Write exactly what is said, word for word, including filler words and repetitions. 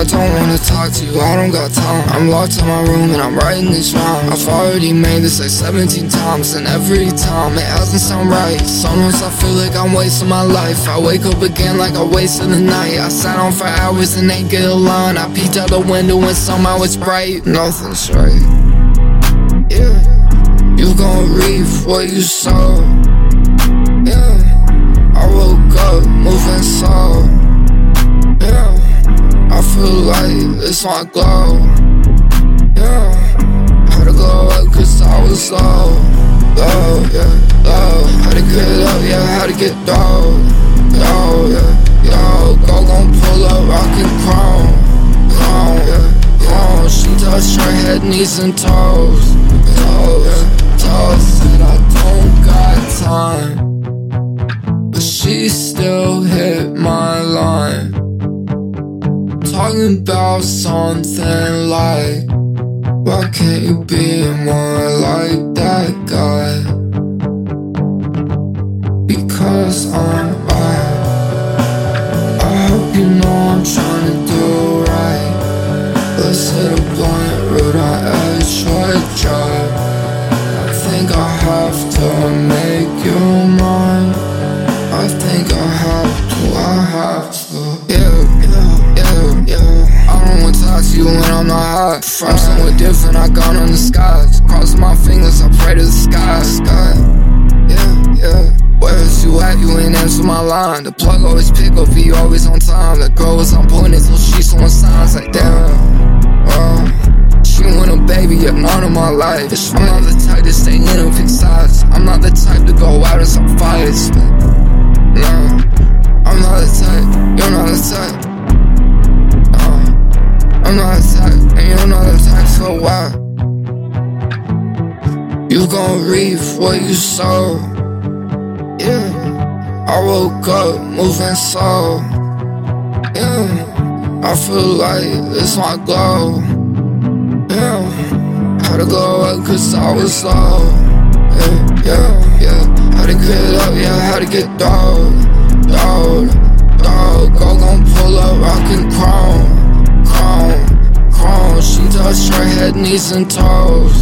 I don't wanna talk to you, I don't got time. I'm locked in my room and I'm writing these rhymes. I've already made this like seventeen times, and every time it hasn't sound right. Sometimes I feel like I'm wasting my life. I wake up again like I wasted the night. I sat on for hours and ain't get a line. I peeked out the window and somehow it's bright. Nothing's right. Yeah, you gon' reap what you sow. Yeah, I woke up moving slow. Yeah, I feel like it's my glow. Yeah, had to go up cause I was low. Low, yeah, low. Had to get up, yeah, had to get low. Yo, yeah, yo, go gon' pull up, rockin' chrome. Chrome, yeah, chrome. She touched her head, knees and toes. Toes, yeah, toes. Said I don't got time, but she still hit my line. Talking about something like, why can't you be more like that guy? Because I'm right. I hope you know I'm trying to do right. Let's hit a blunt, root on Edgewood Drive. I think I have to make you mine. I think I have to, I have to. Yeah, yeah, yeah, yeah. I don't wanna talk to you when I'm not hot. From somewhere different, I gone on the skies. Crossing my fingers, I pray to the sky, sky. Yeah, yeah. Where's you at? You ain't answer my line. The plug always pick up, he always on time. The girl was on point until she saw signs like damn. Uh, she want a baby, yet none of my life. I'm not the type to stay in and pick sides. I'm not the type to go out and start fights. No, I'm not the type. You're not the type. No, I'm not the type, and you're not the type. So why? You gon' reap what you sow. Yeah, I woke up moving slow. Yeah, I feel like it's my glow. Yeah, had to go up cause I was low. Yeah, yeah, yeah, had to get up, yeah, had to get dough. Dough, dough, go gon' pull up, rockin' chrome. Chrome, chrome, she touched her head, knees and toes.